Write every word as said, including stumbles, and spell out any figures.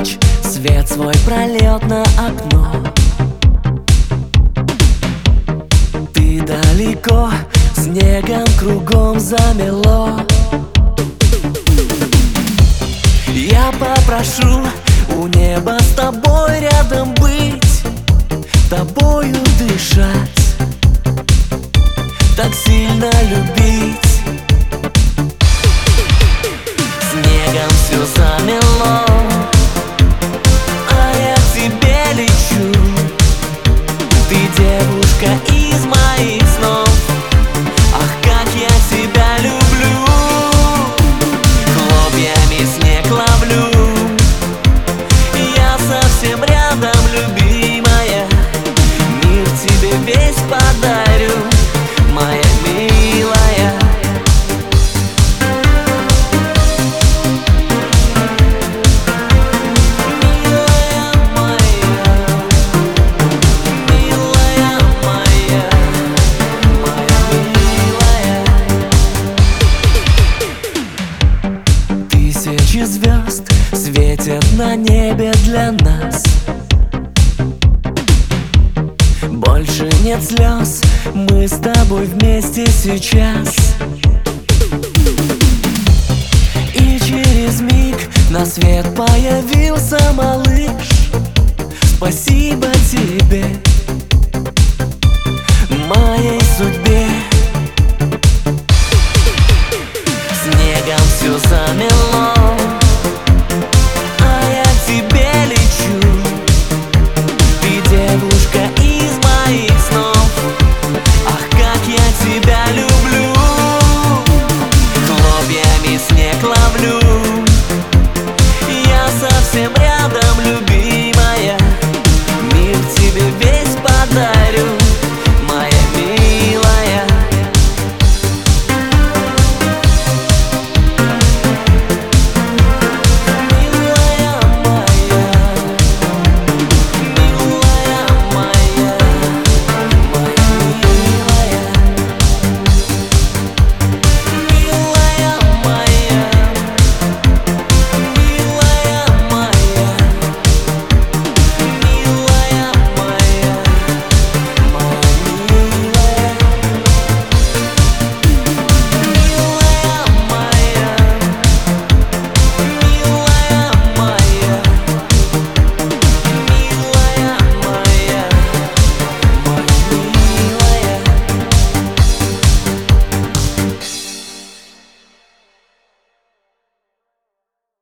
ночь свет свой прольет на окно. Ты далеко, снегом кругом замело. Я попрошу у неба с тобой рядом быть, тобою дышать, так сильно любить. Снегом все замело, а я к тебе лечу. Ты девушка из моих снов, ах, как я тебя люблю. Хлопьями снег ловлю, я совсем рядом, любимая. Мир тебе весь подарю, моя милая. Тысячи звезд светят на небе для нас. Больше нет слез, мы с тобой вместе сейчас. И через миг на свет появился малыш. Спасибо тебе, моей судьбе. Снегом все замело, а я к тебе лечу. Ты девушка из моих снов, ах, как я тебя люблю. Хлопьями снег ловлю,